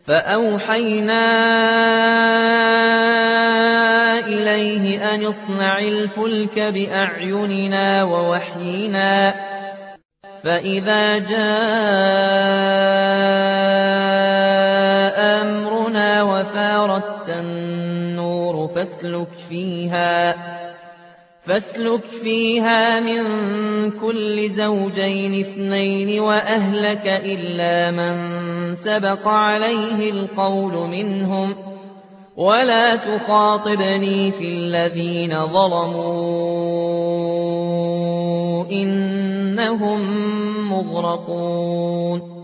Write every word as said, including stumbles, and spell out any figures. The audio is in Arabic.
فأوحينا إليه أن اصنع الفلك بأعيننا ووحينا فإذا جاء أمرنا وفارت النور فاسلك فيها فاسلك فيها من كل زوجين اثنين وأهلك إلا من سبق عليه القول منهم ولا تخاطبني في الذين ظلموا إنهم مغرقون